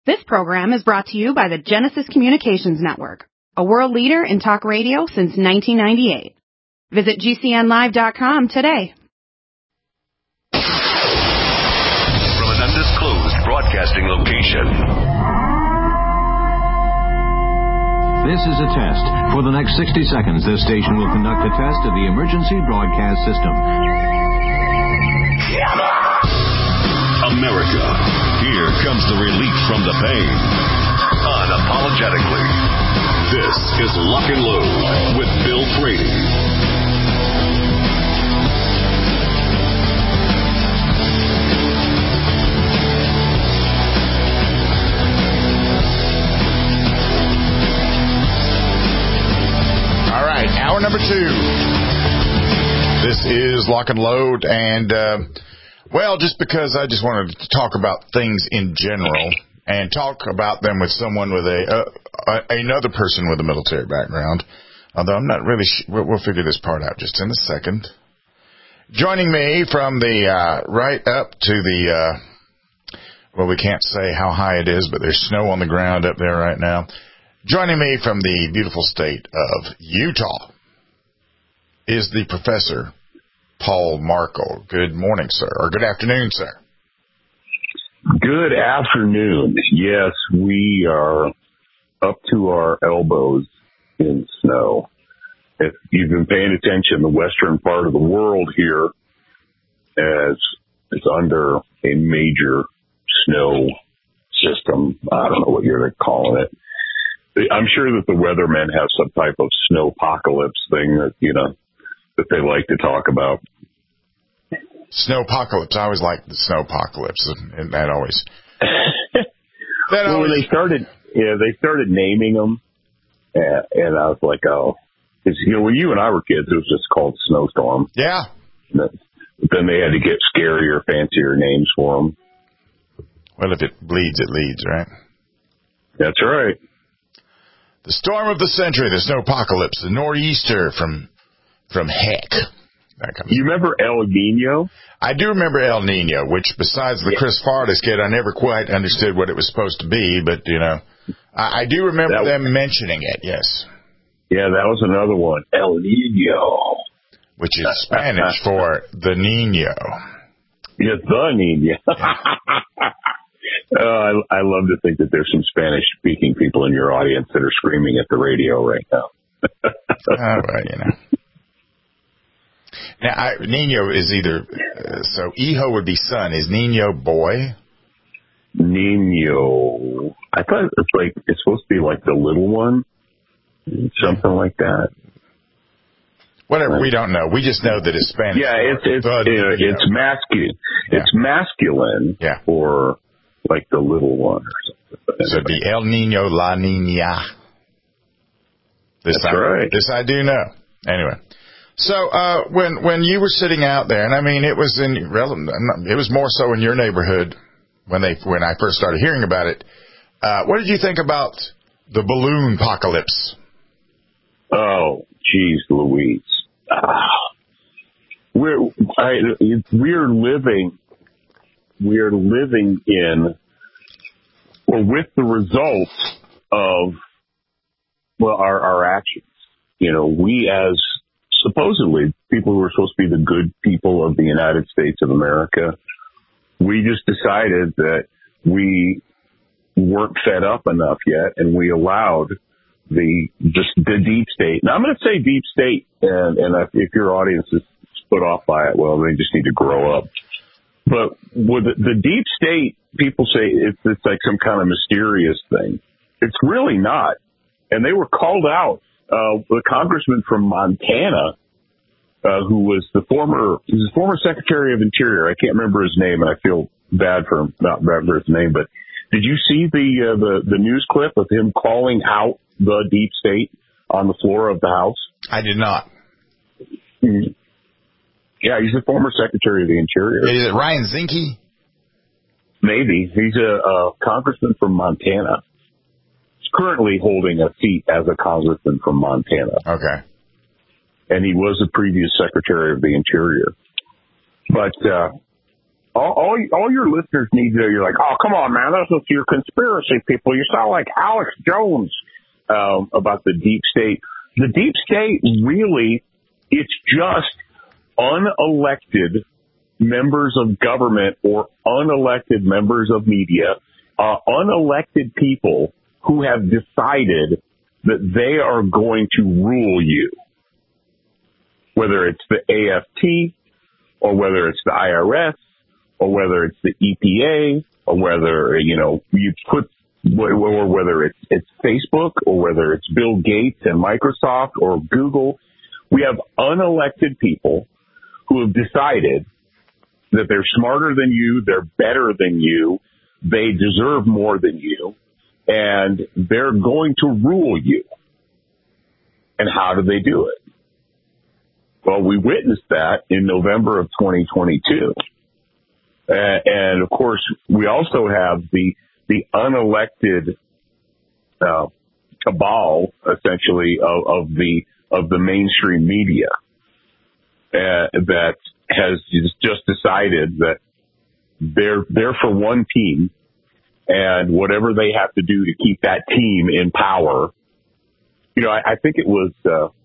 This program is brought to you by the Genesis Communications Network, a world leader in talk radio since 1998. Visit GCNlive.com today. From an undisclosed broadcasting location. This is a test. For the next 60 seconds, this station will conduct a test of the emergency broadcast system. America, here comes the relief from the pain. Unapologetically. This is Lock and Load with Bill Brady. All right, hour number 2. This is Lock and Load, and well, just because I just wanted to talk about things in general and talk about them with someone with another person with a military background, although I'm not really sure. We'll figure this part out just in a second. Joining me from the right up to the, well, we can't say how high it is, but there's snow on the ground up there right now. Joining me from the beautiful state of Utah is the Professor Paul Markel. Good morning, sir, or good afternoon, sir. Good afternoon. Yes, we are up to our elbows in snow. If you've been paying attention, the western part of the world here is under a major snow system. I don't know what you're calling it. I'm sure that the weathermen have some type of snowpocalypse thing that, that they like to talk about. Snowpocalypse. I always like the snowpocalypse, and that always. Well, when they started naming them, and I was like, oh, because when you and I were kids, it was just called snowstorm. Yeah. But then they had to get scarier, fancier names for them. Well, if it bleeds, it leads, right? That's right. The storm of the century, the snowpocalypse, the nor'easter from heck. You remember El Nino? I do remember El Nino, which besides the Chris Farley skit, I never quite understood what it was supposed to be, but, I do remember them mentioning it, yes. Yeah, that was another one, El Nino. Which is Spanish for the Nino. Yeah, the Nino. I love to think that there's some Spanish-speaking people in your audience that are screaming at the radio right now. Well, Now, Nino is either, so Hijo would be son. Is Nino boy? Nino. I thought it's supposed to be like the little one. Something like that. Whatever, we don't know. We just know that it's Spanish. Yeah, it's masculine. Yeah. It's masculine for like the little one or something. So the El Nino, La Nina. That's right. This I do know. Anyway. So when you were sitting out there, and I mean it was more so in your neighborhood when I first started hearing about it. What did you think about the balloon apocalypse? Oh, geez, Louise. We're living in, well, with the results of our actions. We as supposedly people who are supposed to be the good people of the United States of America, we just decided that we weren't fed up enough yet, and we allowed the deep state. Now, I'm going to say deep state, and if your audience is put off by it, well, they just need to grow up. But with the deep state, people say it's like some kind of mysterious thing. It's really not. And they were called out. The congressman from Montana, who was the former Secretary of Interior. I can't remember his name, and I feel bad for not remembering his name. But did you see the news clip of him calling out the deep state on the floor of the House? I did not. Mm-hmm. Yeah, he's the former Secretary of the Interior. Is it Ryan Zinke? Maybe. He's a congressman from Montana. He's currently holding a seat as a congressman from Montana. Okay. And he was the previous Secretary of the Interior. But all your listeners need to know, you're like, oh, come on, man, those are your conspiracy people. You sound like Alex Jones about the deep state. The deep state, really, it's just unelected members of government or unelected members of media, unelected people who have decided that they are going to rule you. Whether it's the AFT, or whether it's the IRS, or whether it's the EPA, or whether, or whether it's Facebook, or whether it's Bill Gates and Microsoft or Google. We have unelected people who have decided that they're smarter than you, they're better than you, they deserve more than you, and they're going to rule you. And how do they do it? Well, we witnessed that in November of 2022. And of course, we also have the unelected cabal, essentially, of the mainstream media that has just decided that they're for one team, and whatever they have to do to keep that team in power. I think it was.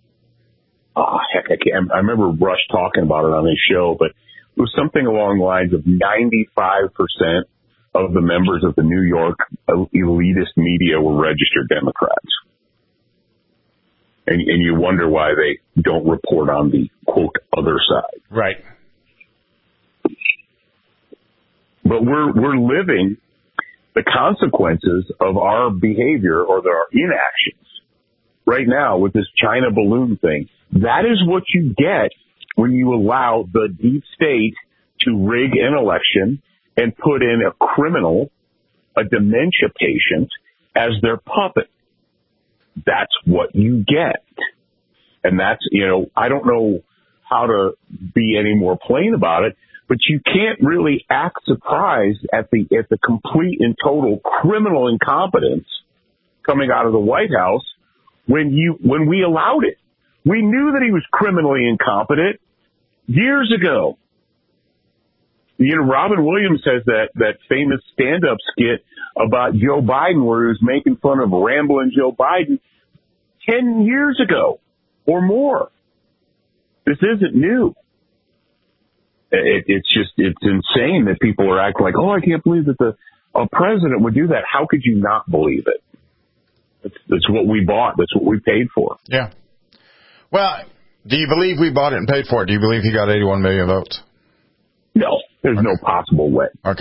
I remember Rush talking about it on his show, but it was something along the lines of 95% of the members of the New York elitist media were registered Democrats. And you wonder why they don't report on the, quote, other side. Right. But we're living the consequences of our behavior or our inactions right now with this China balloon thing. That is what you get when you allow the deep state to rig an election and put in a criminal, a dementia patient, as their puppet. That's what you get. And that's, I don't know how to be any more plain about it, but you can't really act surprised at the complete and total criminal incompetence coming out of the White House when we allowed it. We knew that he was criminally incompetent years ago. Robin Williams has that famous stand-up skit about Joe Biden where he was making fun of rambling Joe Biden 10 years ago or more. This isn't new. It's insane that people are acting like, oh, I can't believe that a president would do that. How could you not believe it? That's what we bought. That's what we paid for. Yeah. Well, do you believe we bought it and paid for it? Do you believe he got 81 million votes? No, there's no possible way. Okay.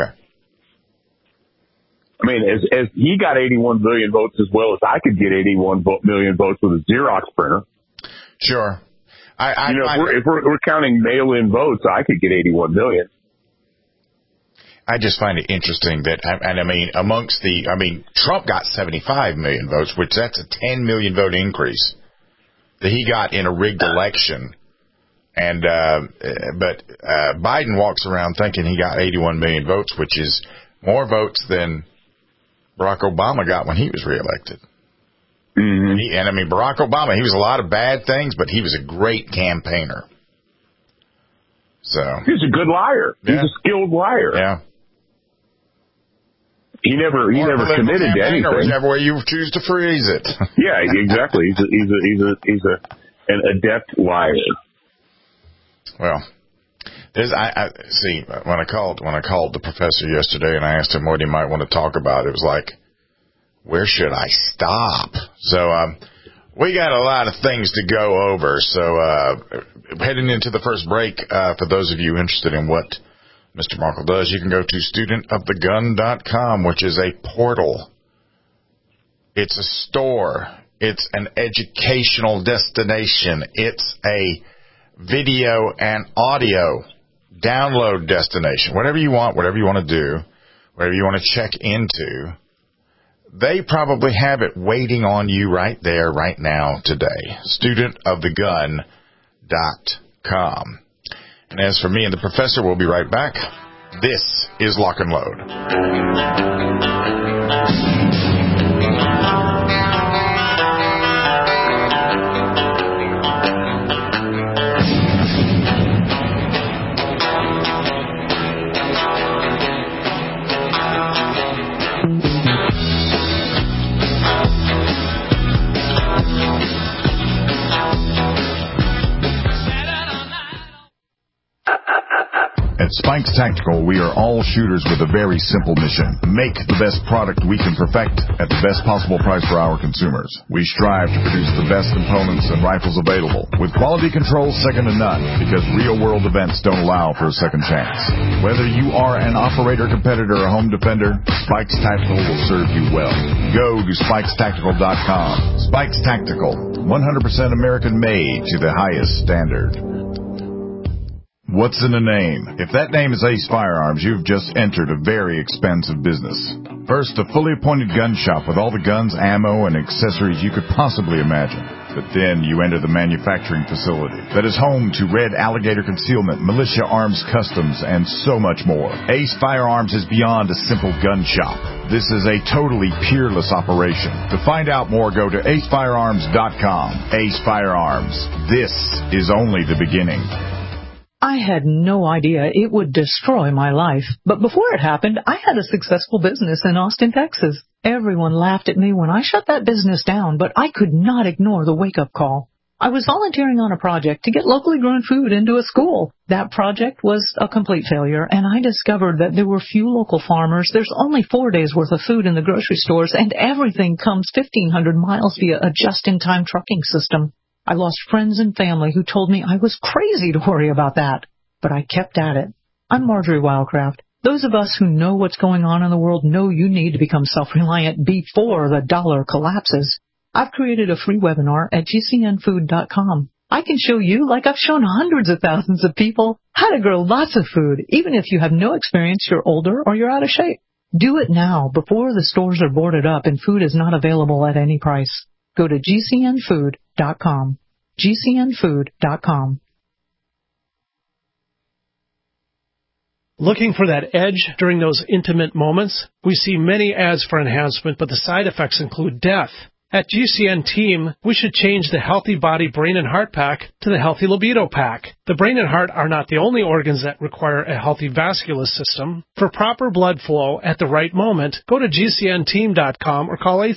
I mean, as he got 81 million votes as well as I could get 81 million votes with a Xerox printer. Sure. If we're counting mail-in votes, I could get 81 million. I just find it interesting that, Trump got 75 million votes, which that's a 10 million vote increase that he got in a rigged election. And, but Biden walks around thinking he got 81 million votes, which is more votes than Barack Obama got when he was reelected. Mm-hmm. Barack Obama, he was a lot of bad things, but he was a great campaigner. So he's a good liar. Yeah. He's a skilled liar. Yeah. He never committed to anything. Whichever way you choose to phrase it. Yeah, exactly. He's an adept liar. Well, I see. When I called the professor yesterday and I asked him what he might want to talk about, it was like, where should I stop? So we got a lot of things to go over. So heading into the first break, for those of you interested in what Mr. Markle does, you can go to studentofthegun.com, which is a portal. It's a store. It's an educational destination. It's a video and audio download destination. Whatever you want to do, whatever you want to check into, they probably have it waiting on you right there, right now, today. Studentofthegun.com. And as for me and the professor, we'll be right back. This is Lock and Load. Spikes Tactical, we are all shooters with a very simple mission. Make the best product we can perfect at the best possible price for our consumers. We strive to produce the best components and rifles available, with quality control second to none, because real-world events don't allow for a second chance. Whether you are an operator, competitor, or home defender, Spikes Tactical will serve you well. Go to SpikesTactical.com. Spikes Tactical, 100% American-made to the highest standard. What's in a name? If that name is Ace Firearms, you've just entered a very expensive business. First, a fully appointed gun shop with all the guns, ammo, and accessories you could possibly imagine. But then you enter the manufacturing facility that is home to Red Alligator Concealment, Militia Arms Customs, and so much more. Ace Firearms is beyond a simple gun shop. This is a totally peerless operation. To find out more, go to acefirearms.com. Ace Firearms. This is only the beginning. I had no idea it would destroy my life. But before it happened, I had a successful business in Austin, Texas. Everyone laughed at me when I shut that business down, but I could not ignore the wake-up call. I was volunteering on a project to get locally grown food into a school. That project was a complete failure, and I discovered that there were few local farmers. There's only 4 days' worth of food in the grocery stores, and everything comes 1,500 miles via a just-in-time trucking system. I lost friends and family who told me I was crazy to worry about that. But I kept at it. I'm Marjorie Wildcraft. Those of us who know what's going on in the world know you need to become self-reliant before the dollar collapses. I've created a free webinar at gcnfood.com. I can show you, like I've shown hundreds of thousands of people, how to grow lots of food, even if you have no experience, you're older, or you're out of shape. Do it now, before the stores are boarded up and food is not available at any price. Go to gcnfood.com. gcnfood.com. Looking for that edge during those intimate moments? We see many ads for enhancement, but the side effects include death. At GCN Team, we should change the Healthy Body, Brain, and Heart Pack to the Healthy Libido Pack. The brain and heart are not the only organs that require a healthy vascular system. For proper blood flow at the right moment, go to GCNteam.com or call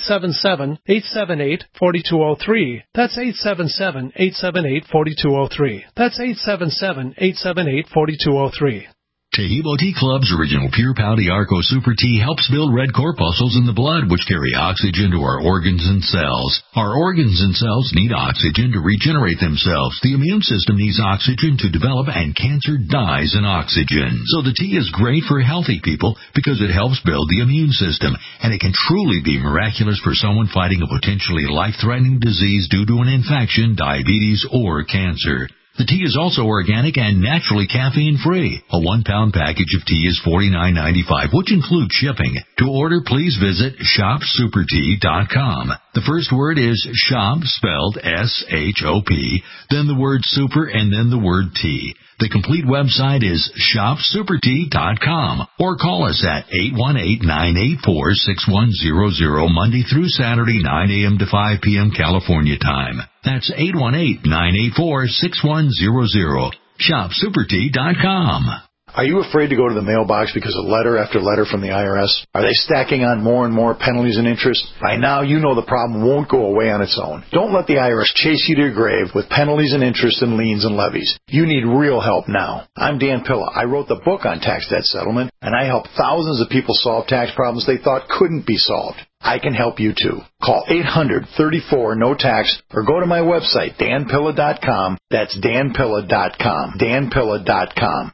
877-878-4203. That's 877-878-4203. That's 877-878-4203. Taheebo Tea Club's original Pure Pouty Arco Super Tea helps build red corpuscles in the blood, which carry oxygen to our organs and cells. Our organs and cells need oxygen to regenerate themselves. The immune system needs oxygen to develop, and cancer dies in oxygen. So the tea is great for healthy people because it helps build the immune system, and it can truly be miraculous for someone fighting a potentially life-threatening disease due to an infection, diabetes, or cancer. The tea is also organic and naturally caffeine-free. A 1-pound package of tea is $49.95, which includes shipping. To order, please visit shopsupertea.com. The first word is shop, spelled S-H-O-P, then the word super, and then the word tea. The complete website is shopsupertea.com, or call us at 818-984-6100 Monday through Saturday, 9 a.m. to 5 p.m. California time. That's 818-984-6100. Shopsupertea.com. Are you afraid to go to the mailbox because of letter after letter from the IRS? Are they stacking on more and more penalties and interest? By now, you know the problem won't go away on its own. Don't let the IRS chase you to your grave with penalties and interest and liens and levies. You need real help now. I'm Dan Pilla. I wrote the book on tax debt settlement, and I help thousands of people solve tax problems they thought couldn't be solved. I can help you too. Call 800-34-NO-TAX or go to my website, danpilla.com. That's danpilla.com. danpilla.com.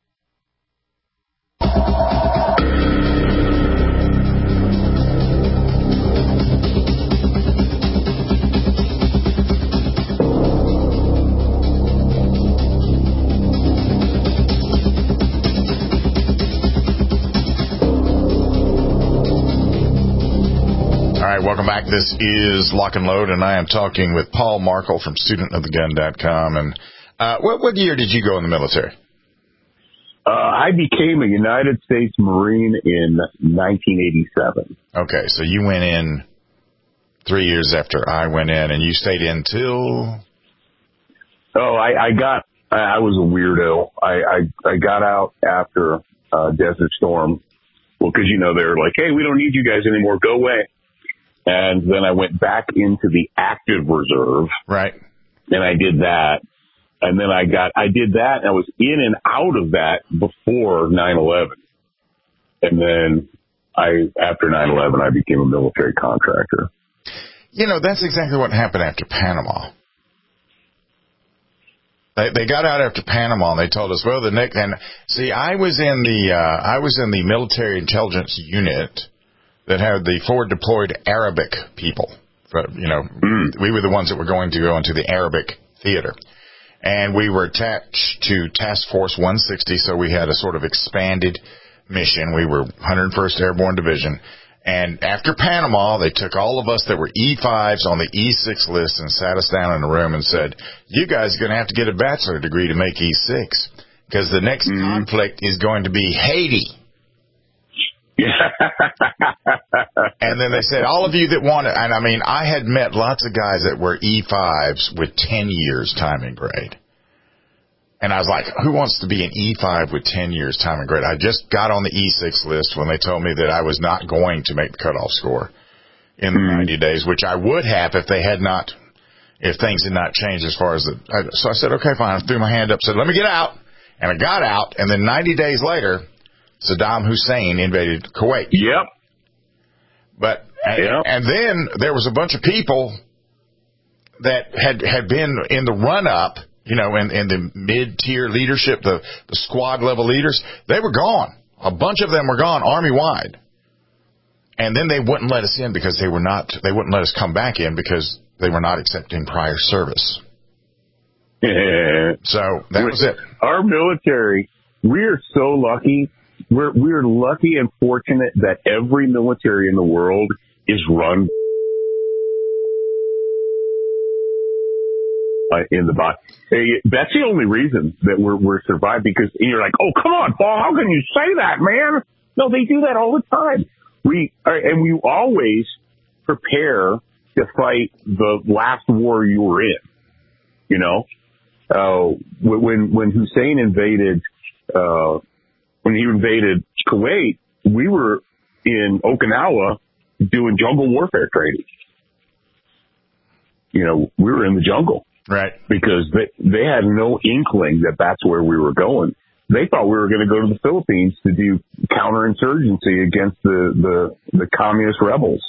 All right, welcome back. This is Lock and Load, and I am talking with Paul Markel from StudentOfTheGun.com. And what year did you go in the military? I became a United States Marine in 1987. Okay, so you went in 3 years after I went in, and you stayed in till? Oh, I was a weirdo. I got out after Desert Storm. Well, because, they're like, hey, we don't need you guys anymore. Go away. And then I went back into the active reserve. Right. And I did that. And then I did that, and I was in and out of that before 9/11. And then after 9/11, I became a military contractor. You know, that's exactly what happened after Panama. They got out after Panama, and they told us, well, I was in the military intelligence unit that had the forward deployed Arabic people. We were the ones that were going to go into the Arabic theater. And we were attached to Task Force 160, so we had a sort of expanded mission. We were 101st Airborne Division. And after Panama, they took all of us that were E5s on the E6 list and sat us down in a room and said, you guys are going to have to get a bachelor degree to make E6, because the next conflict is going to be Haiti. And then they said, all of you that want it, and I mean, I had met lots of guys that were E5s with 10 years time and grade. And I was like, who wants to be an E5 with 10 years time and grade? I just got on the E6 list when they told me that I was not going to make the cutoff score in the 90 days, which I would have if things had not changed as far as so I said, okay, fine. I threw my hand up, said, let me get out. And I got out, and then 90 days later, Saddam Hussein invaded Kuwait. Yep. And then there was a bunch of people that had been in the run-up, in the mid-tier leadership, the squad-level leaders. They were gone. A bunch of them were gone, Army-wide. And then they wouldn't let us in because they wouldn't let us come back in because they were not accepting prior service. So that was it. Our military, we're so lucky. We're lucky and fortunate that every military in the world is run in the body. That's the only reason that we're surviving, because you're like, oh, come on, Paul, how can you say that, man? No, they do that all the time. We always prepare to fight the last war you were in. When Hussein invaded, when he invaded Kuwait, we were in Okinawa doing jungle warfare training. We were in the jungle. Right. Because they had no inkling that that's where we were going. They thought we were going to go to the Philippines to do counterinsurgency against the communist rebels.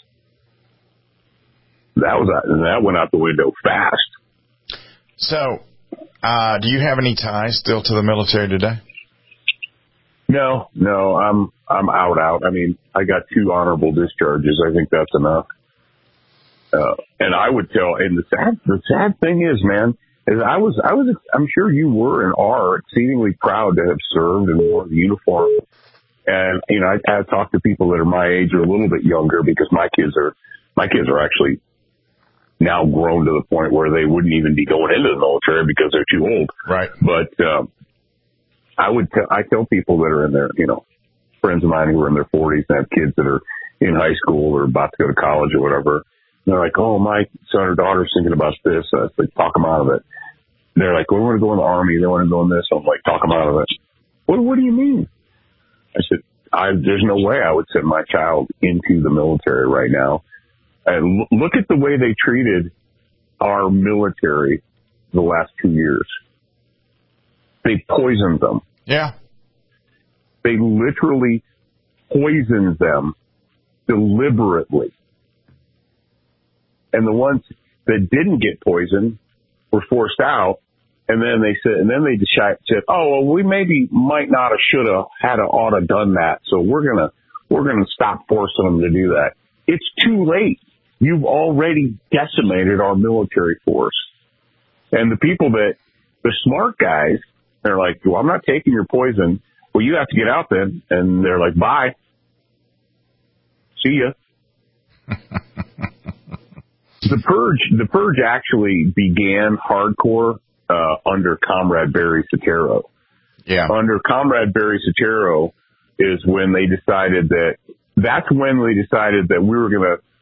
That went out the window fast. So, do you have any ties still to the military today? No, I'm out. I mean, I got 2 honorable discharges. I think that's enough. And I would tell, and the sad thing is, man, is I'm sure you were and are exceedingly proud to have served and wore the uniform. And, I talk to people that are my age or a little bit younger, because my kids are actually now grown to the point where they wouldn't even be going into the military because they're too old. Right. But, I tell people that are in their, friends of mine who are in their 40s and have kids that are in high school or about to go to college or whatever. They're like, oh, my son or daughter's thinking about this. I like, talk them out of it. They're like, well, we want to go in the Army. They want to go in this. I'm like, talk them out of it. What do you mean? I said, there's no way I would send my child into the military right now. And look at the way they treated our military the last 2 years. They poisoned them. Yeah. They literally poisoned them deliberately. And the ones that didn't get poisoned were forced out. And then they said, oh, well, we might not have, should have, had to, ought to done that. So we're going to stop forcing them to do that. It's too late. You've already decimated our military force. And the smart guys, they're like, well, I'm not taking your poison. Well, you have to get out then. And they're like, bye. See ya. The purge actually began hardcore under Comrade Barry Soetoro. Yeah. Under Comrade Barry Soetoro is when they decided that we were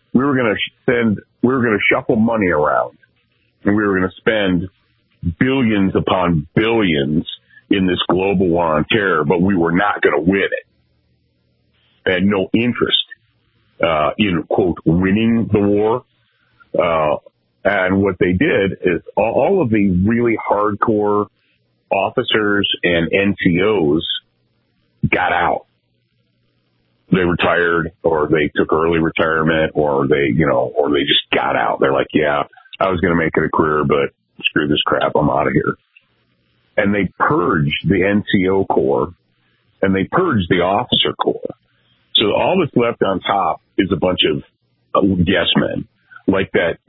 gonna shuffle money around, and we were gonna spend billions upon billions in this global war on terror, but we were not gonna win it. They had no interest in, quote, winning the war. And what they did is all of the really hardcore officers and NCOs got out. They retired, or they took early retirement, or they just got out. They're like, yeah, I was going to make it a career, but screw this crap. I'm out of here. And they purged the NCO Corps, and they purged the officer corps. So all that's left on top is a bunch of yes men, like that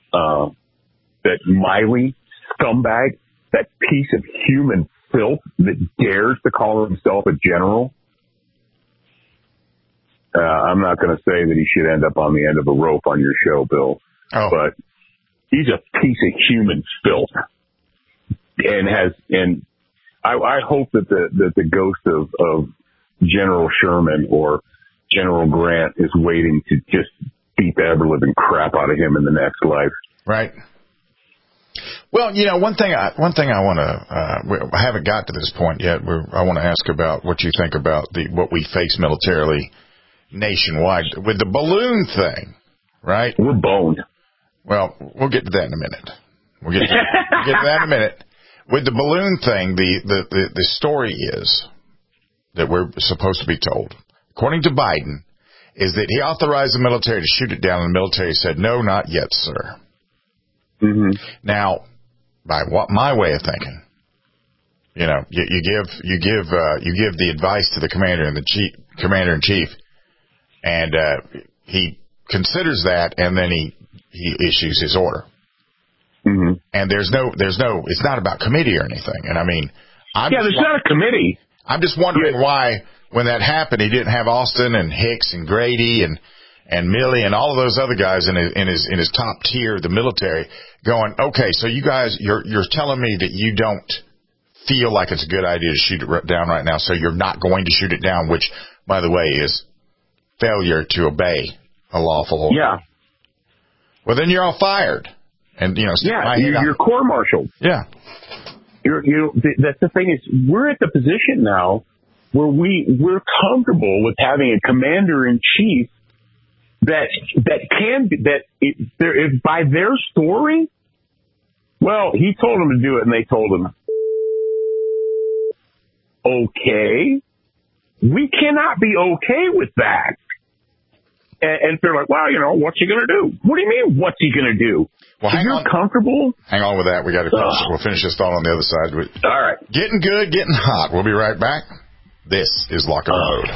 Miley scumbag, that piece of human filth that dares to call himself a general. I'm not going to say that he should end up on the end of a rope on your show, Bill, but he's a piece of human filth, and I hope that the ghost of General Sherman or General Grant is waiting to just beat the ever living crap out of him in the next life. Right. Well, one thing I want to, I haven't got to this point yet. I want to ask about what you think about what we face militarily nationwide with the balloon thing, right? We're boned. Well, we'll get to that in a minute. We'll get to that in a minute. With the balloon thing, the story is that we're supposed to be told, according to Biden, is that he authorized the military to shoot it down, and the military said, no, not yet, sir. Mm-hmm. Now, by my way of thinking, you give the advice to the commander in chief, and he considers that, and then he issues his order. Mm-hmm. And there's no, it's not about committee or anything. And I mean, there's not a committee. I'm just wondering why, when that happened, he didn't have Austin and Hicks and Grady and Milley and all of those other guys in his top tier of the military going, okay, so you guys, you're telling me that you don't feel like it's a good idea to shoot it down right now, so you're not going to shoot it down, which, by the way, is failure to obey a lawful order. Yeah. Well, then you're all fired. And, you're court-martialed. Yeah. That's the thing is, we're at the position now where we're comfortable with having a commander-in-chief if by their story, well, he told them to do it and they told him, okay, we cannot be okay with that. And they're like, well, what's he going to do? What do you mean, what's he going to do? Well, if you're comfortable. Hang on with that. We got to finish. We'll finish this thought on the other side. All right. Getting good, getting hot. We'll be right back. This is Lock and Load.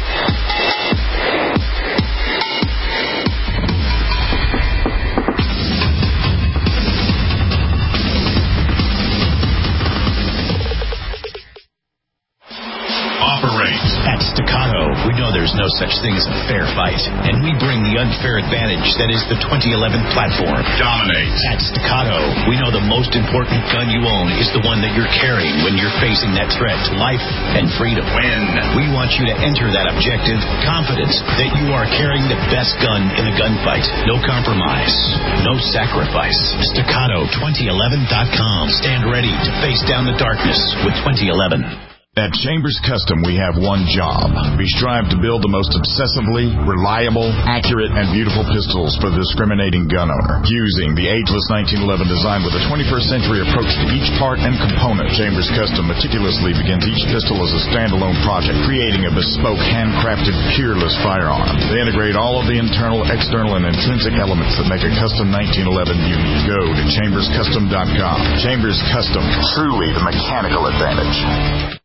At Staccato, we know there's no such thing as a fair fight, and we bring the unfair advantage that is the 2011 platform. Dominate. At Staccato, we know the most important gun you own is the one that you're carrying when you're facing that threat to life and freedom. Win. We want you to enter that objective confident that you are carrying the best gun in the gunfight. No compromise. No sacrifice. Staccato2011.com. Stand ready to face down the darkness with 2011. At Chambers Custom, we have one job. We strive to build the most obsessively reliable, accurate, and beautiful pistols for the discriminating gun owner. Using the ageless 1911 design with a 21st century approach to each part and component, Chambers Custom meticulously begins each pistol as a standalone project, creating a bespoke, handcrafted, peerless firearm. They integrate all of the internal, external, and intrinsic elements that make a custom 1911 unique. Go to chamberscustom.com. Chambers Custom, truly the mechanical advantage.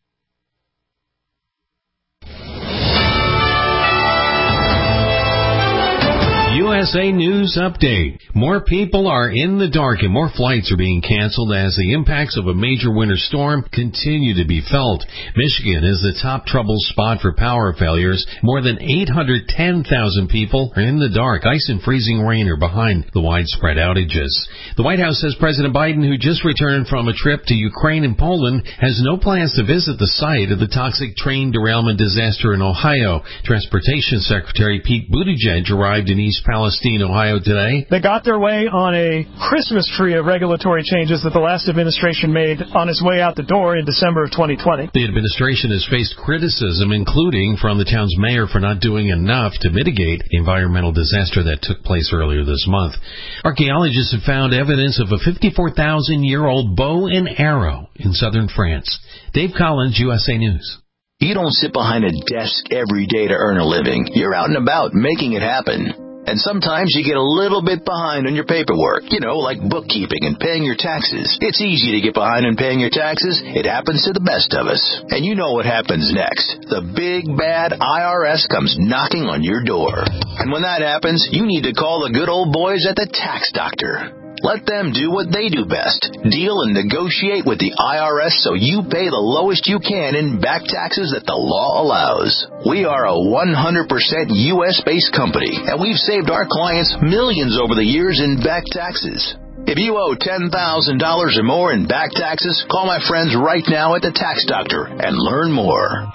USA News Update. More people are in the dark and more flights are being canceled as the impacts of a major winter storm continue to be felt. Michigan is the top trouble spot for power failures. More than 810,000 people are in the dark. Ice and freezing rain are behind the widespread outages. The White House says President Biden, who just returned from a trip to Ukraine and Poland, has no plans to visit the site of the toxic train derailment disaster in Ohio. Transportation Secretary Pete Buttigieg arrived in East Palestine Austin, Ohio today. They got their way on a Christmas tree of regulatory changes that the last administration made on its way out the door in December of 2020. The administration has faced criticism, including from the town's mayor for not doing enough to mitigate the environmental disaster that took place earlier this month. Archaeologists have found evidence of a 54,000-year-old bow and arrow in southern France. Dave Collins, USA News. You don't sit behind a desk every day to earn a living. You're out and about making it happen. And sometimes you get a little bit behind on your paperwork, like bookkeeping and paying your taxes. It's easy to get behind on paying your taxes. It happens to the best of us. And you know what happens next. The big, bad IRS comes knocking on your door. And when that happens, you need to call the good old boys at the Tax Doctor. Let them do what they do best. Deal and negotiate with the IRS so you pay the lowest you can in back taxes that the law allows. We are a 100% U.S.-based company, and we've saved our clients millions over the years in back taxes. If you owe $10,000 or more in back taxes, call my friends right now at the Tax Doctor and learn more.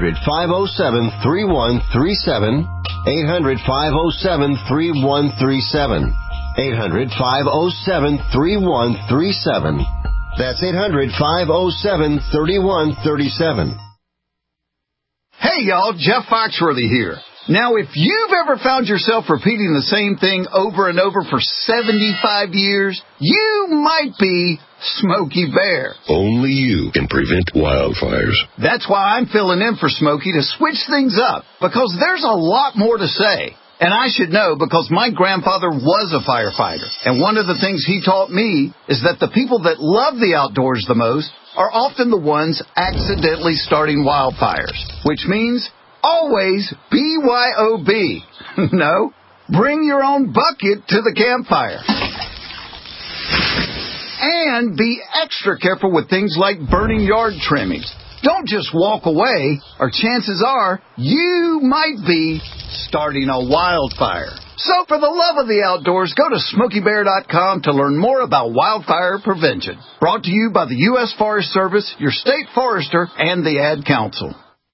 800-507-3137. 800-507-3137. 800-507-3137. That's 800-507-3137. Hey, y'all, Jeff Foxworthy here. Now, if you've ever found yourself repeating the same thing over and over for 75 years, you might be Smokey Bear. Only you can prevent wildfires. That's why I'm filling in for Smokey to switch things up, because there's a lot more to say. And I should know because my grandfather was a firefighter. And one of the things he taught me is that the people that love the outdoors the most are often the ones accidentally starting wildfires. Which means always BYOB. No, bring your own bucket to the campfire. And be extra careful with things like burning yard trimmings. Don't just walk away, or chances are you might be starting a wildfire. So for the love of the outdoors, go to SmokeyBear.com to learn more about wildfire prevention. Brought to you by the U.S. Forest Service, your state forester, and the Ad Council.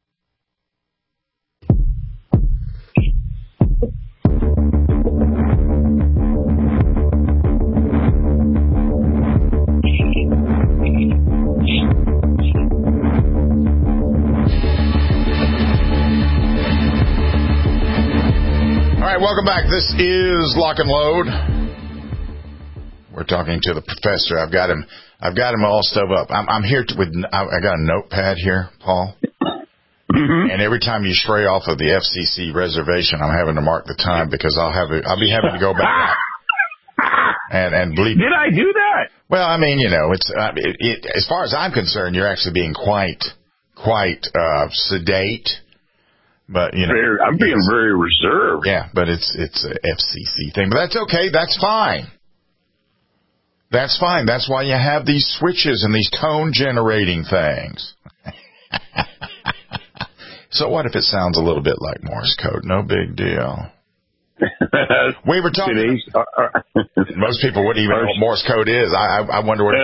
Welcome back. This is Lock and Load. We're talking to the professor. I've got him all stove up. I'm here I got a notepad here, Paul. Mm-hmm. And every time you stray off of the FCC reservation, I'm having to mark the time because I'll be having to go back and bleep. Did I do that? Well, I mean, it's as far as I'm concerned, you're actually being quite sedate. But I'm being very reserved. Yeah, but it's a FCC thing. But that's okay. That's fine. That's fine. That's why you have these switches and these tone generating things. So what if it sounds a little bit like Morse code? No big deal. We were talking. Most people wouldn't even know what Morse code is. I wonder what.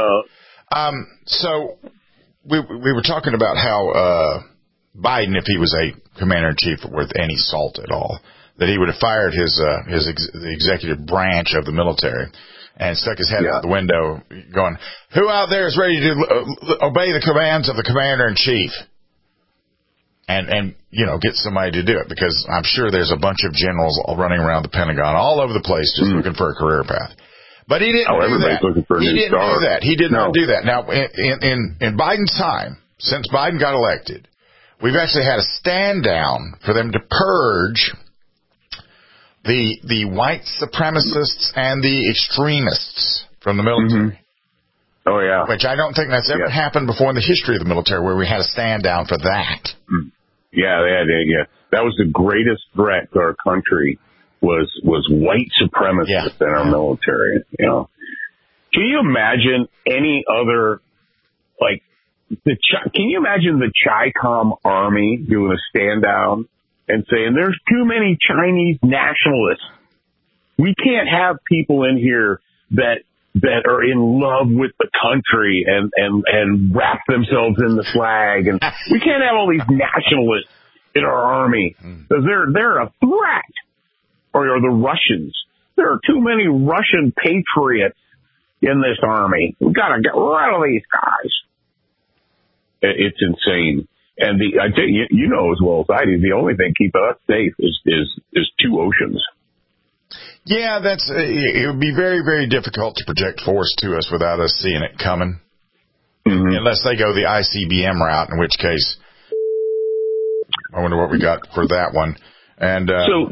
So we were talking about how. Biden, if he was a commander-in-chief worth any salt at all, that he would have fired the executive branch of the military and stuck his head out the window going, who out there is ready to obey the commands of the commander-in-chief? And get somebody to do it, because I'm sure there's a bunch of generals all running around the Pentagon all over the place just looking for a career path. But he didn't do that. He did not do that. Now, in Biden's time, since Biden got elected, we've actually had a stand down for them to purge the white supremacists and the extremists from the military. Mm-hmm. Oh, yeah. Which I don't think that's ever happened before in the history of the military, where we had a stand down for that. Yeah, that was the greatest threat to our country was white supremacists in our military. Can you imagine any other, can you imagine the Chi-Com army doing a stand down and saying there's too many Chinese nationalists? We can't have people in here that are in love with the country and wrap themselves in the flag, and we can't have all these nationalists in our army because they're a threat. or the Russians. There are too many Russian patriots in this army. We've got to get rid of these guys. It's insane. And I tell you, you know as well as I do, the only thing keeping us safe is two oceans. Yeah, it would be very, very difficult to project force to us without us seeing it coming. Mm-hmm. Unless they go the ICBM route, in which case, I wonder what we got for that one. And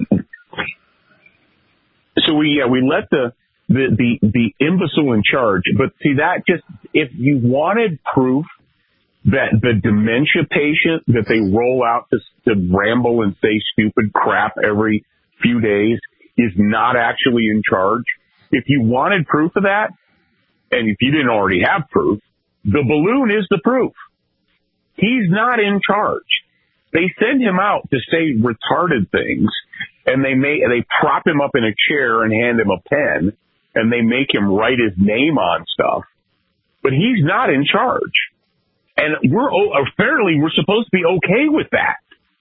so we let the imbecile in charge, but see that just, if you wanted proof that the dementia patient that they roll out to ramble and say stupid crap every few days is not actually in charge, if you wanted proof of that, and if you didn't already have proof, the balloon is the proof. He's not in charge. They send him out to say retarded things, and they prop him up in a chair and hand him a pen, and they make him write his name on stuff. But he's not in charge. And apparently we're supposed to be okay with that.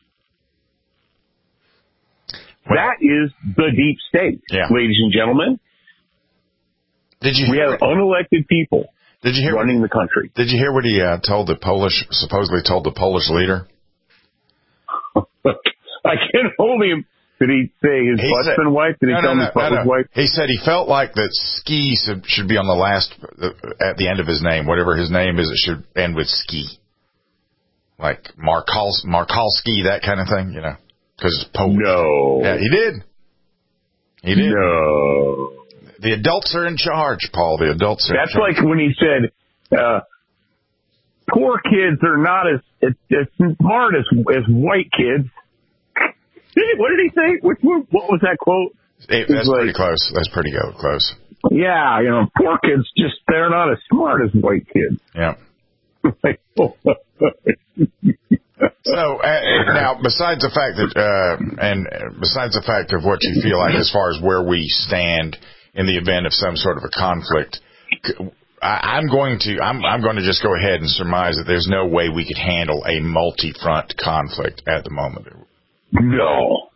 That is the deep state, ladies and gentlemen. We have unelected people running the country. Did you hear what he supposedly told the Polish leader? I can't hold him. Did he say his butt's been wiped? Did he tell him his butt was wiped? He said he felt like that ski should be on the at the end of his name. Whatever his name is, it should end with ski. Like Markalski, that kind of thing, you know. Because it's Polish. No. Yeah, he did. He did. No. The adults are in charge, Paul. The adults are in charge. That's like when he said, poor kids are not as smart as white kids. What did he say? What was that quote? That's pretty close. That's pretty close. Yeah, poor kids they're not as smart as white kids. Yeah. So now, besides the fact that, besides the fact of what you feel like as far as where we stand in the event of some sort of a conflict, I'm going to just go ahead and surmise that there's no way we could handle a multi-front conflict at the moment. No.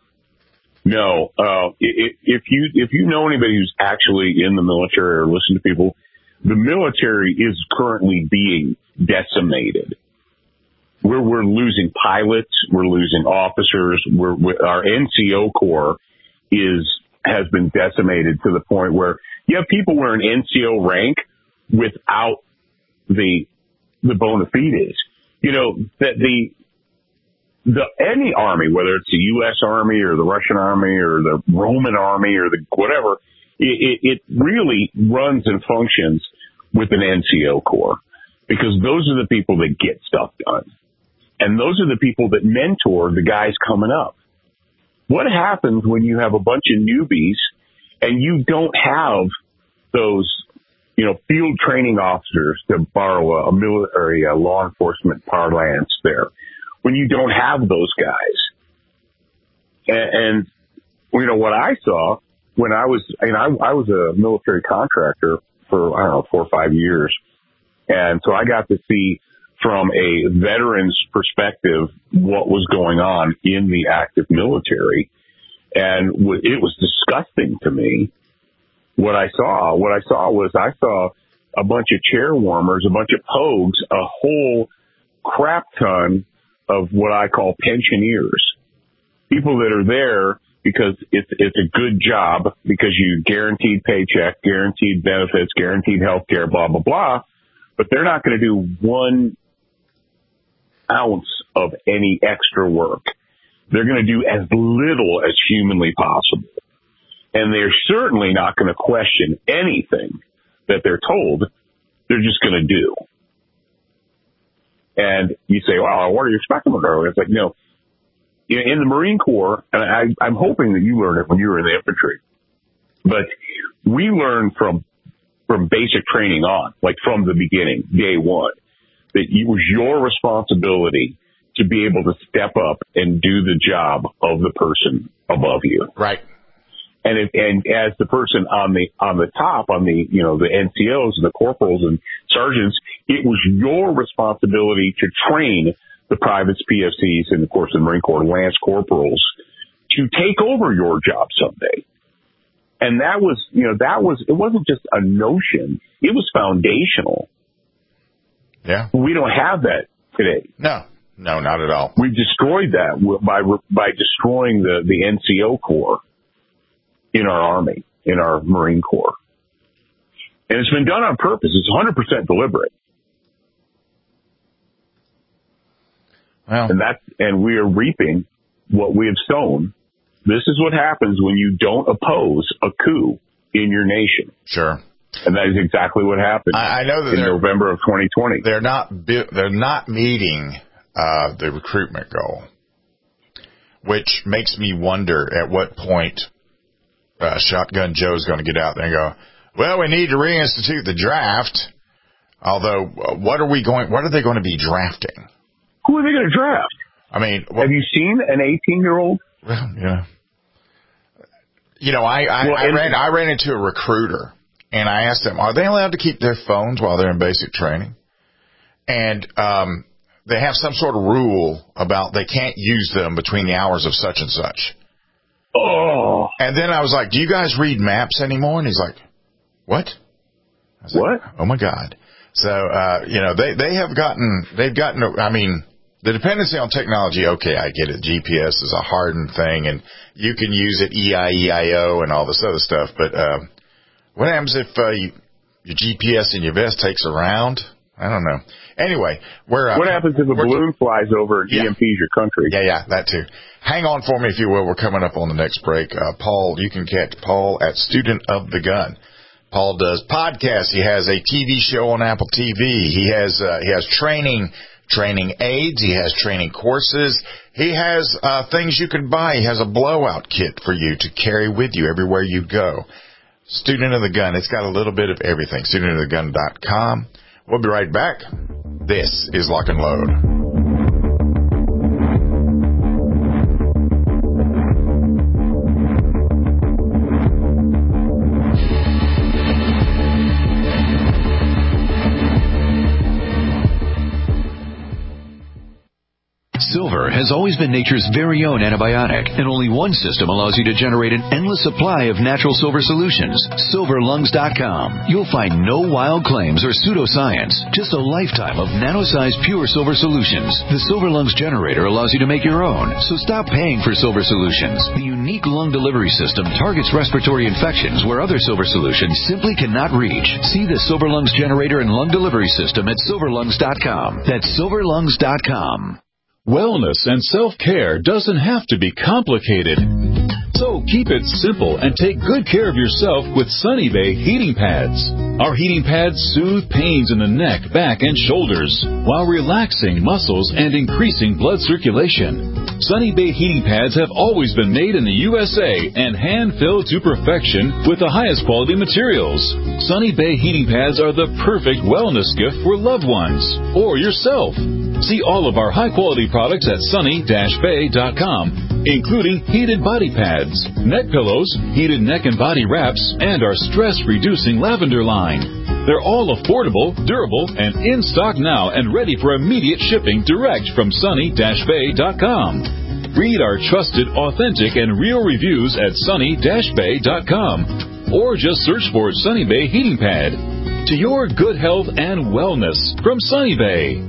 If you know anybody who's actually in the military or listen to people, the military is currently being decimated. We're losing pilots, we're losing officers. Our NCO Corps has been decimated to the point where you have people wearing NCO rank without the bona fides. Any army, whether it's the U.S. Army or the Russian Army or the Roman Army or the whatever, it really runs and functions with an NCO Corps because those are the people that get stuff done. And those are the people that mentor the guys coming up. What happens when you have a bunch of newbies and you don't have those, field training officers, to borrow a military law enforcement parlance there, when you don't have those guys? And what I saw when I was a military contractor for, 4 or 5 years. And so I got to see from a veteran's perspective what was going on in the active military. And it was disgusting to me what I saw. What I saw was a bunch of chair warmers, a bunch of pogues, a whole crap ton of what I call pensioners. People that are there because it's a good job, because you guaranteed paycheck, guaranteed benefits, guaranteed health care, blah, blah, blah. But they're not going to do 1 ounce of any extra work. They're going to do as little as humanly possible. And they're certainly not going to question anything that they're told. They're just going to do. And you say, well, what are you expecting from her? It's like, no. In the Marine Corps, and I'm hoping that you learned it when you were in the infantry, but we learned from basic training on, like from the beginning, day one, that it was your responsibility to be able to step up and do the job of the person above you. Right. And as the person on the top, the NCOs and the corporals and sergeants, it was your responsibility to train the privates, PFCs, and of course the Marine Corps Lance corporals to take over your job someday. And that was, it wasn't just a notion. It was foundational. Yeah. We don't have that today. No, not at all. We've destroyed that by destroying the NCO Corps in our Army, in our Marine Corps. And it's been done on purpose. It's 100% deliberate. Well, and we are reaping what we have sown. This is what happens when you don't oppose a coup in your nation. Sure. And that is exactly what happened. I know that in November of 2020. They're not meeting the recruitment goal, which makes me wonder at what point Shotgun Joe's going to get out there and go, well, we need to reinstitute the draft. Although, what are they going to be drafting? Who are they going to draft? I mean, have you seen an 18-year-old? Well, yeah. I ran into a recruiter, and I asked them, are they allowed to keep their phones while they're in basic training? And they have some sort of rule about they can't use them between the hours of such and such. Oh. And then I was like, do you guys read maps anymore? And he's like, what? I was what? Like, oh, my God. So, they've gotten, I mean, the dependency on technology, okay, I get it. GPS is a hardened thing, and you can use it EIEIO and all this other stuff. But what happens if your GPS in your vest takes a round? I don't know. Anyway, what happens if a balloon flies over and EMPs your country? Yeah, that too. Hang on for me, if you will. We're coming up on the next break. Paul, you can catch Paul at Student of the Gun. Paul does podcasts. He has a TV show on Apple TV. He has training aids. He has training courses. He has things you can buy. He has a blowout kit for you to carry with you everywhere you go. Student of the Gun. It's got a little bit of everything. StudentoftheGun.com. We'll be right back. This is Lock and Load. Silver has always been nature's very own antibiotic, and only one system allows you to generate an endless supply of natural silver solutions. SilverLungs.com. You'll find no wild claims or pseudoscience, just a lifetime of nano-sized pure silver solutions. The Silver Lungs generator allows you to make your own, so stop paying for silver solutions. The unique lung delivery system targets respiratory infections where other silver solutions simply cannot reach. See the Silver Lungs generator and lung delivery system at SilverLungs.com. That's SilverLungs.com. Wellness and self-care doesn't have to be complicated. So keep it simple and take good care of yourself with Sunny Bay heating pads. Our heating pads soothe pains in the neck, back, and shoulders while relaxing muscles and increasing blood circulation. Sunny Bay heating pads have always been made in the USA and hand-filled to perfection with the highest quality materials. Sunny Bay heating pads are the perfect wellness gift for loved ones or yourself. See all of our high-quality products at sunny-bay.com, including heated body pads, neck pillows, heated neck and body wraps, and our stress-reducing lavender line. They're all affordable, durable, and in stock now and ready for immediate shipping direct from sunny-bay.com. Read our trusted, authentic, and real reviews at sunny-bay.com, or just search for Sunny Bay Heating Pad. To your good health and wellness from Sunny Bay.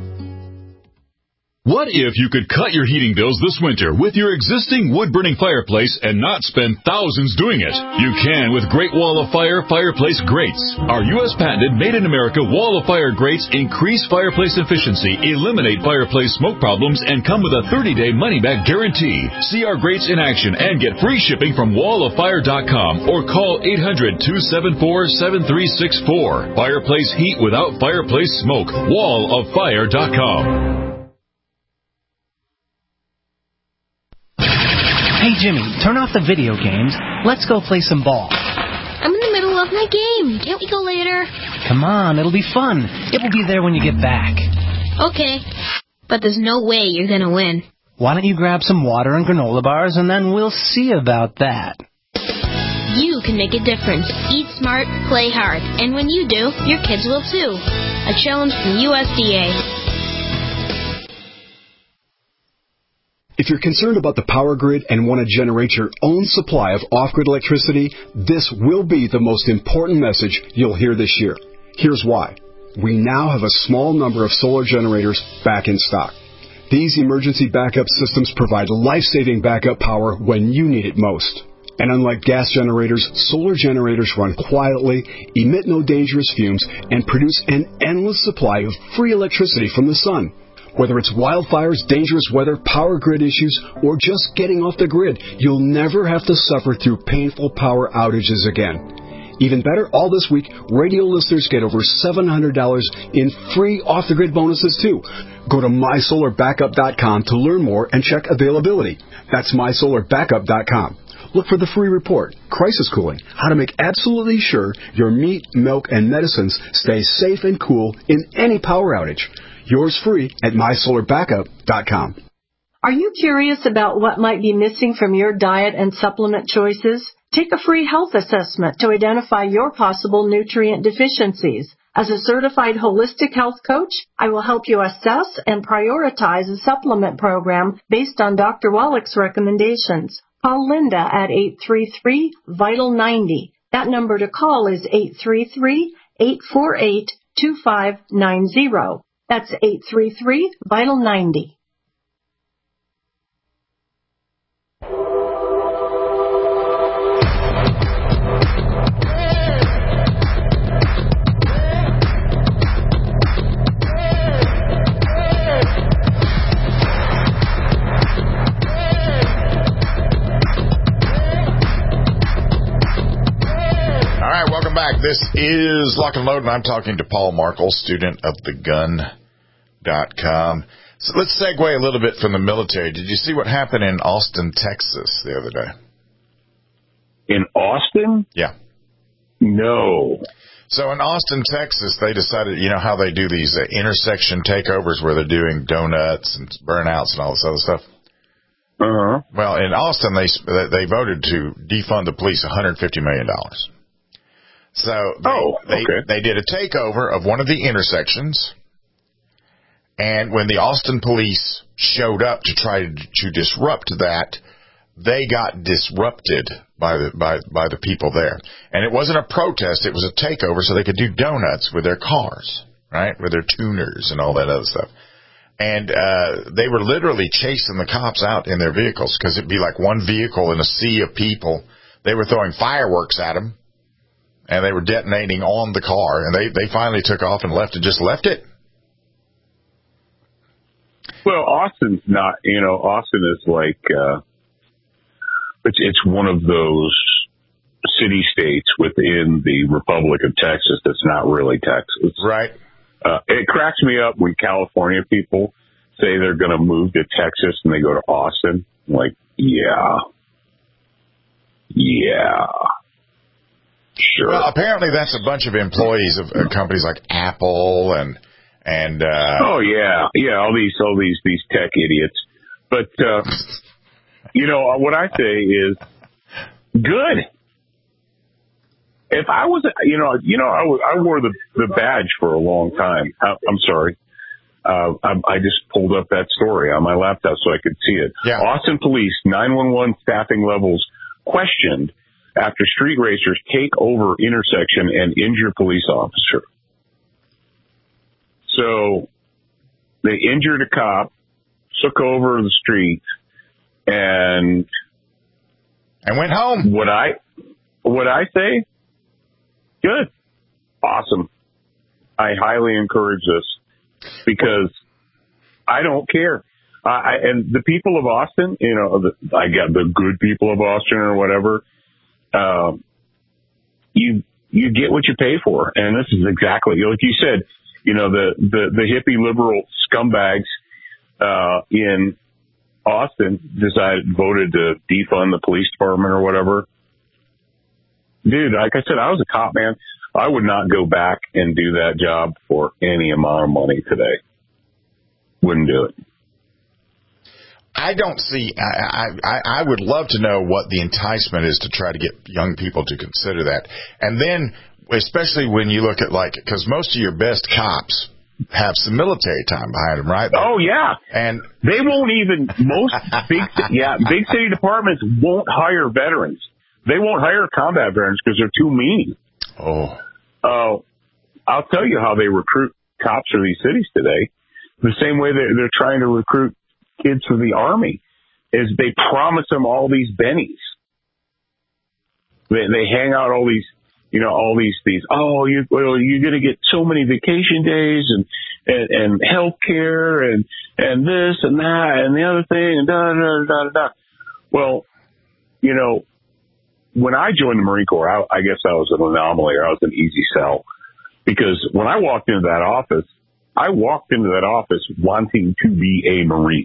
What if you could cut your heating bills this winter with your existing wood-burning fireplace and not spend thousands doing it? You can with Great Wall of Fire fireplace grates. Our U.S. patented made-in-America Wall of Fire grates increase fireplace efficiency, eliminate fireplace smoke problems, and come with a 30-day money-back guarantee. See our grates in action and get free shipping from walloffire.com or call 800-274-7364. Fireplace heat without fireplace smoke. walloffire.com. Hey, Jimmy, turn off the video games. Let's go play some ball. I'm in the middle of my game. Can't we go later? Come on, it'll be fun. It will be there when you get back. Okay, but there's no way you're going to win. Why don't you grab some water and granola bars, and then we'll see about that. You can make a difference. Eat smart, play hard. And when you do, your kids will too. A challenge from USDA. If you're concerned about the power grid and want to generate your own supply of off-grid electricity, this will be the most important message you'll hear this year. Here's why. We now have a small number of solar generators back in stock. These emergency backup systems provide life-saving backup power when you need it most. And unlike gas generators, solar generators run quietly, emit no dangerous fumes, and produce an endless supply of free electricity from the sun. Whether it's wildfires, dangerous weather, power grid issues, or just getting off the grid, you'll never have to suffer through painful power outages again. Even better, all this week, radio listeners get over $700 in free off-the-grid bonuses, too. Go to mysolarbackup.com to learn more and check availability. That's mysolarbackup.com. Look for the free report, Crisis Cooling, how to make absolutely sure your meat, milk, and medicines stay safe and cool in any power outage. Yours free at mysolarbackup.com. Are you curious about what might be missing from your diet and supplement choices? Take a free health assessment to identify your possible nutrient deficiencies. As a certified holistic health coach, I will help you assess and prioritize a supplement program based on Dr. Wallach's recommendations. Call Linda at 833-VITAL-90. That number to call is 833-848-2590. That's 833-VITAL-90. This is Lock and Load, and I'm talking to Paul Markel, student of thegun.com. So let's segue a little bit from the military. Did you see what happened in Austin, Texas the other day? In Austin? Yeah. No. So in Austin, Texas, they decided, you know how they do these intersection takeovers where they're doing donuts and burnouts and all this other stuff? Uh-huh. Well, in Austin, they voted to defund the police $150 million. So they did a takeover of one of the intersections, and when the Austin police showed up to try to disrupt that, they got disrupted by the people there. And it wasn't a protest, it was a takeover so they could do donuts with their cars, right, with their tuners and all that other stuff. And they were literally chasing the cops out in their vehicles because it'd be like one vehicle in a sea of people. They were throwing fireworks at them. And they were detonating on the car, and they finally took off and just left it. Well, Austin's not, Austin is like, it's one of those city-states within the Republic of Texas that's not really Texas. Right. It cracks me up when California people say they're going to move to Texas and they go to Austin. I'm like, yeah. Sure. Well, apparently that's a bunch of employees of companies like Apple and all these tech idiots. But what I say is good. If I was, I wore the badge for a long time. I'm sorry. I just pulled up that story on my laptop so I could see it. Yeah. Austin Police 911 staffing levels questioned after street racers take over intersection and injure police officer. So they injured a cop, took over the street, and went home. What I say? Good. Awesome. I highly encourage this because I don't care. And the people of Austin, I got the good people of Austin or whatever. You get what you pay for, and this is exactly like you said. The hippie liberal scumbags in Austin voted to defund the police department or whatever. Dude, like I said, I was a cop, man. I would not go back and do that job for any amount of money today. Wouldn't do it. I don't see. I would love to know what the enticement is to try to get young people to consider that, and then especially when you look at because most of your best cops, have some military time behind them, right? Oh, yeah. And they won't even, most big city departments won't hire veterans. They won't hire combat veterans because they're too mean. I'll tell you how they recruit cops for these cities today. The same way they're trying to recruit kids for the Army is they promise them all these bennies. They hang out all these, all these, you're going to get so many vacation days and health care and this and that and the other thing and da. Well, when I joined the Marine Corps, I guess I was an anomaly, or I was an easy sell, because when I walked into that office wanting to be a Marine.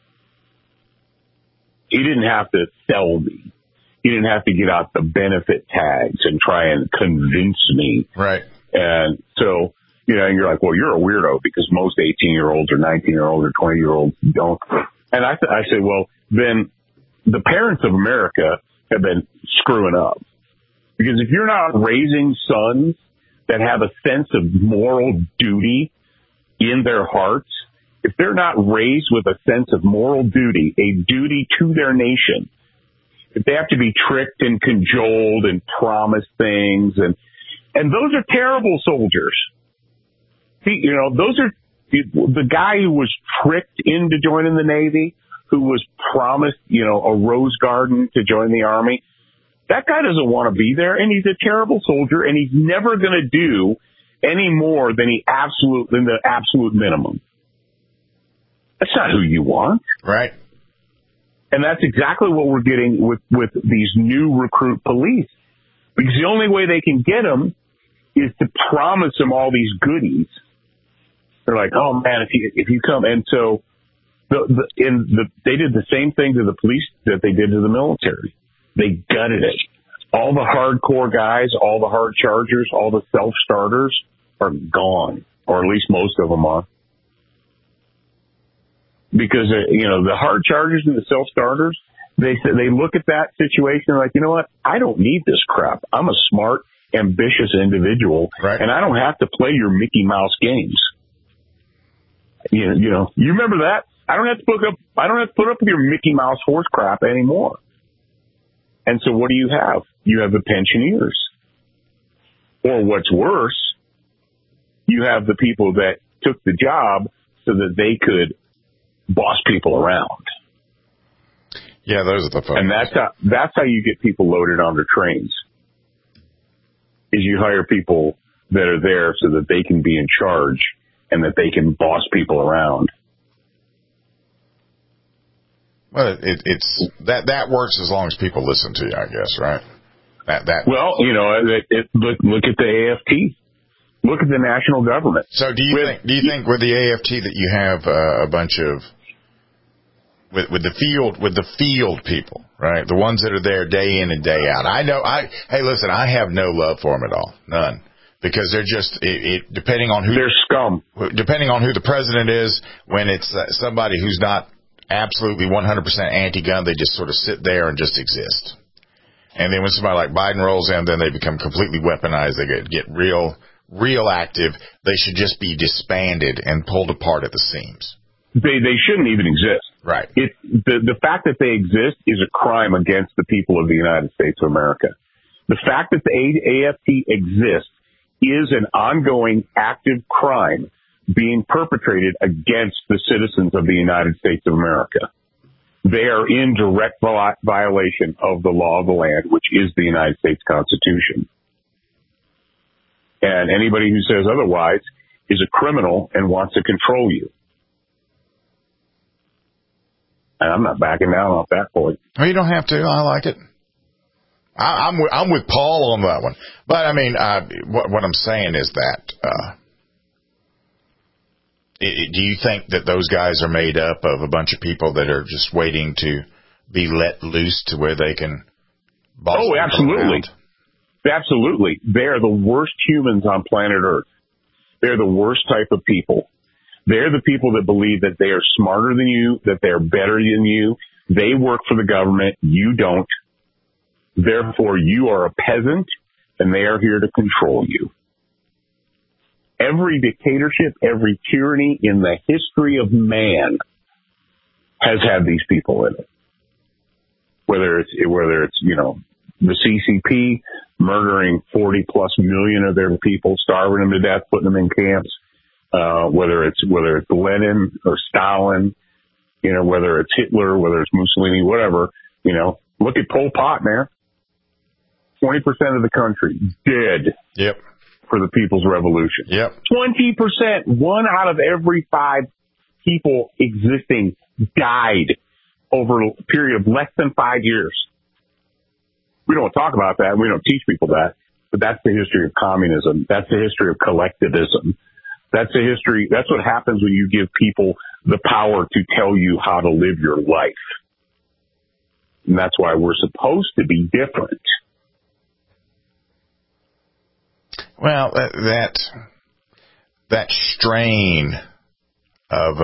He didn't have to sell me. He didn't have to get out the benefit tags and try and convince me. Right. And so, you're like, well, you're a weirdo because most 18-year-olds or 19-year-olds or 20-year-olds don't. And I said, well, then the parents of America have been screwing up. Because if you're not raising sons that have a sense of moral duty in their hearts, if they're not raised with a sense of moral duty, a duty to their nation, if they have to be tricked and cajoled and promised things, and those are terrible soldiers. See, those are the guy who was tricked into joining the Navy, who was promised, a rose garden to join the Army. That guy doesn't want to be there, and he's a terrible soldier, and he's never going to do any more than the absolute minimum. That's not who you want. Right. And that's exactly what we're getting with these new recruit police. Because the only way they can get them is to promise them all these goodies. They're like, oh, man, if you come. And so they did the same thing to the police that they did to the military. They gutted it. All the hardcore guys, all the hard chargers, all the self-starters are gone, or at least most of them are. Because, the hard chargers and the self-starters, they look at that situation like, you know what? I don't need this crap. I'm a smart, ambitious individual, right, and I don't have to play your Mickey Mouse games. You remember that? I don't have to put up with your Mickey Mouse horse crap anymore. And so what do you have? You have the pensioners. Or what's worse, you have the people that took the job so that they could boss people around. Yeah, those are the folks. And that's how you get people loaded onto trains. Is you hire people that are there so that they can be in charge and that they can boss people around. Well, it's that works as long as people listen to you, I guess, right? Well, look at the AFT. Look at the national government. So do you think with the AFT that you have a bunch of with the field people, right? The ones that are there day in and day out. Hey, listen, I have no love for them at all. None. Because they're just, depending on who... They're scum. Depending on who the president is, when it's somebody who's not absolutely 100% anti-gun, they just sort of sit there and just exist. And then when somebody like Biden rolls in, then they become completely weaponized. They get real active. They should just be disbanded and pulled apart at the seams. They shouldn't even exist. Right. The fact that they exist is a crime against the people of the United States of America. The fact that the AFT exists is an ongoing active crime being perpetrated against the citizens of the United States of America. They are in direct violation of the law of the land, which is the United States Constitution. And anybody who says otherwise is a criminal and wants to control you. And I'm not backing down off that point. Well, you don't have to. I like it. I'm with Paul on that one. But, I mean, what I'm saying is that do you think that those guys are made up of a bunch of people that are just waiting to be let loose to where they can boss people around? Absolutely. Absolutely. They're the worst humans on planet Earth. They're the worst type of people. They're the people that believe that they are smarter than you, that they're better than you. They work for the government. You don't. Therefore, you are a peasant, and they are here to control you. Every dictatorship, every tyranny in the history of man has had these people in it. Whether it's the CCP murdering 40+ million of their people, starving them to death, putting them in camps, whether it's Lenin or Stalin, whether it's Hitler, whether it's Mussolini, whatever, look at Pol Pot, man. 20% of the country dead. Yep. For the People's Revolution. Yep. 20%, 1 out of every 5 people existing died over a period of less than 5 years. We don't talk about that. We don't teach people that. But that's the history of communism. That's the history of collectivism. That's the history. That's what happens when you give people the power to tell you how to live your life. And that's why we're supposed to be different. Well, that strain of,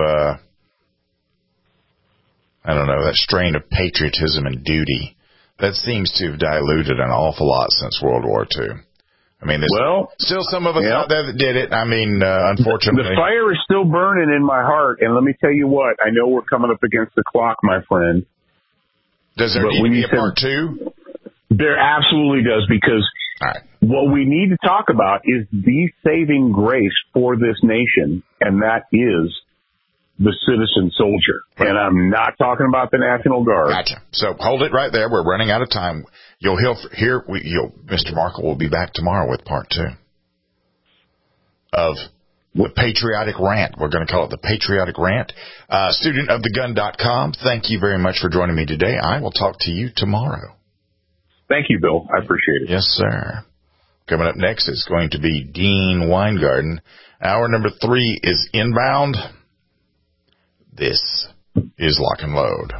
that strain of patriotism and duty, that seems to have diluted an awful lot since World War II. I mean, there's still some of us out there that did it. I mean, unfortunately. The fire is still burning in my heart. And let me tell you what, I know we're coming up against the clock, my friend. Does there need to be a part 2? There absolutely does, because what we need to talk about is the saving grace for this nation, and that is the citizen soldier. Right. And I'm not talking about the National Guard. Gotcha. So hold it right there. We're running out of time. You'll hear Mr. Markle will be back tomorrow with part 2 of the Patriotic Rant. We're going to call it the Patriotic Rant. Studentofthegun.com. Thank you very much for joining me today. I will talk to you tomorrow. Thank you, Bill. I appreciate it. Yes, sir. Coming up next is going to be Dean Weingarten. Hour number 3 is inbound. This is Lock and Load.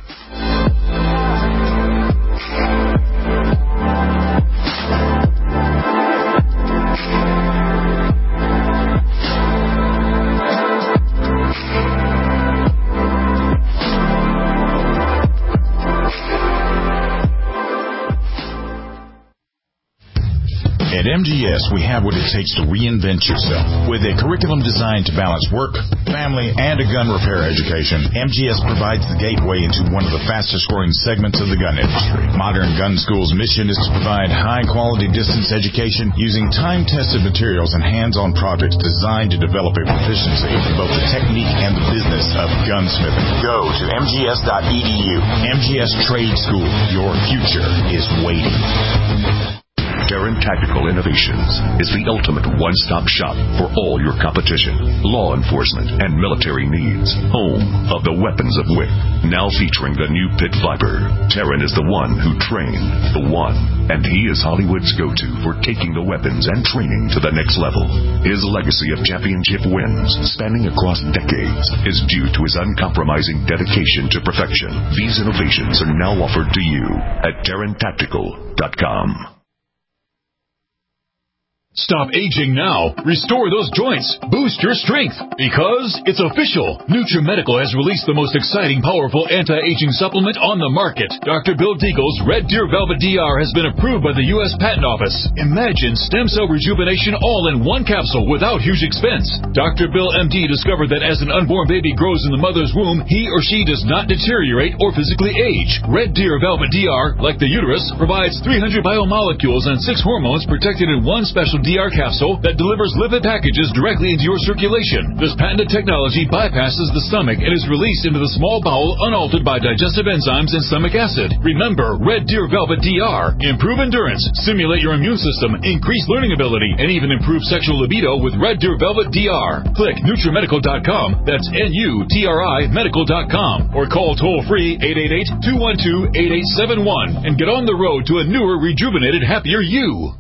At MGS, we have what it takes to reinvent yourself. With a curriculum designed to balance work, family, and a gun repair education, MGS provides the gateway into one of the fastest-growing segments of the gun industry. Modern Gun School's mission is to provide high-quality distance education using time-tested materials and hands-on projects designed to develop a proficiency in both the technique and the business of gunsmithing. Go to mgs.edu. MGS Trade School. Your future is waiting. Terran Tactical Innovations is the ultimate one-stop shop for all your competition, law enforcement, and military needs. Home of the weapons of WIC. Now featuring the new Pit Viper. Terran is the one who trained the one, and he is Hollywood's go-to for taking the weapons and training to the next level. His legacy of championship wins, spanning across decades, is due to his uncompromising dedication to perfection. These innovations are now offered to you at TerranTactical.com. Stop aging now. Restore those joints. Boost your strength. Because it's official. NutriMedical has released the most exciting, powerful anti-aging supplement on the market. Dr. Bill Deagle's Red Deer Velvet DR has been approved by the U.S. Patent Office. Imagine stem cell rejuvenation all in one capsule without huge expense. Dr. Bill MD discovered that as an unborn baby grows in the mother's womb, he or she does not deteriorate or physically age. Red Deer Velvet DR, like the uterus, provides 300 biomolecules and 6 hormones protected in one special DR capsule that delivers lipid packages directly into your circulation. This patented technology bypasses the stomach and is released into the small bowel unaltered by digestive enzymes and stomach acid. Remember, Red Deer Velvet DR. Improve endurance, stimulate your immune system, increase learning ability, and even improve sexual libido with Red Deer Velvet DR. Click NutriMedical.com, that's NUTRI Medical.com, or call toll-free 888-212-8871 and get on the road to a newer, rejuvenated, happier you.